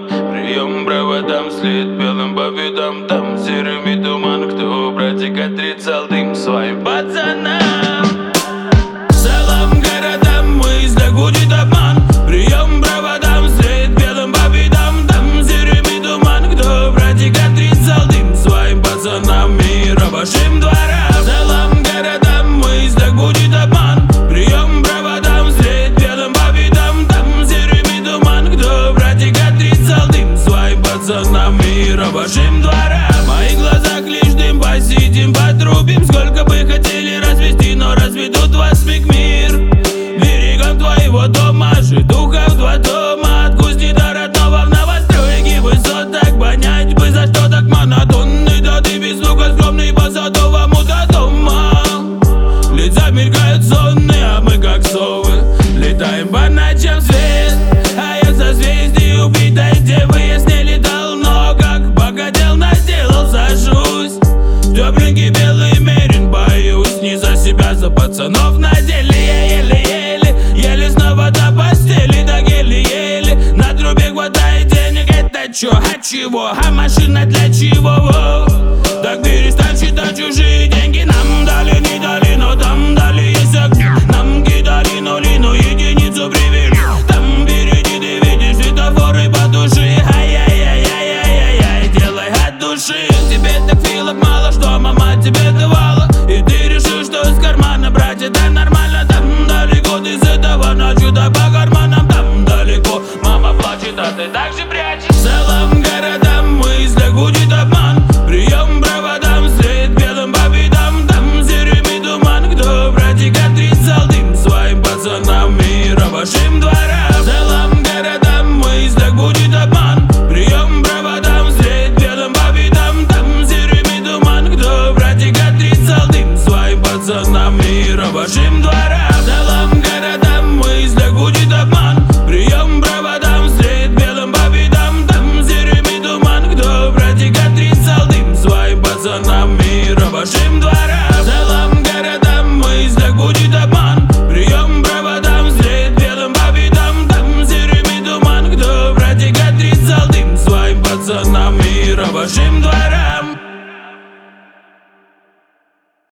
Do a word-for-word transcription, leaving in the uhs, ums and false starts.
Прием проводам, след белым по видам. Там серыми туман, кто братика трицал дым своим пацанам. Целым городам мыслях гудит обман. Прием проводам, след белым по видам. Там серыми туман, кто братика трицал дым своим пацанам и рабочим дворам. Целым городам мыслях гудит обман. Прием проводам, след белым по видам. Там серыми туман, кто братика трицал дым своим пацанам и рабочим дворам. В моих глазах лишь дым, посидим, потрубим. Сколько бы хотели развести, но разведут вас миг мир. Берегом твоего дома, жить духов два дома. Отпусти до родного в новостройке высот. Так понять бы, за что так монотонный. Да ты без лука скромный по садовому до дома. Лица мелькают сонные, а мы как совы летаем по ночам свет. А я в созвездии убитой девы. Я с ней летал, но как похотел, наделал, сажусь. Тепленький белый мерин, боюсь не за себя, за пацанов на деле. Я еле-еле, еле снова до постели, так еле-еле. На трубе хватает денег, это чё, а чего? А машина для чего? Так перестань считать чужие деньги. Нам дали, не дали, но там дали есть огни. Нам кидали нули, но единицу привели. Там впереди ты видишь светофоры по душе. Ай-яй-яй-яй-яй-яй, делай от души. Тебе так филок мало, что мама тебе давала. И ты решил, что из кармана брать это нормально. Там далеко ты с этого ночью, да по карманам. Там далеко мама плачет, а ты так же прячешь. В целом